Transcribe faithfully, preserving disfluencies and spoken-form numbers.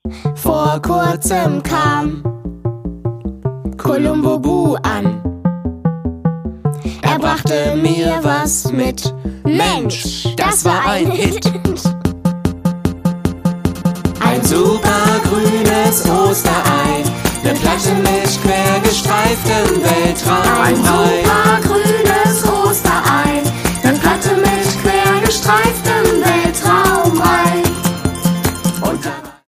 Vor kurzem kam Columbo Bu an. Er brachte mir was mit. Mensch, das war ein Hit. Ein super grünes Osterei, ne Platte mit quer gestreiftem Weltraum.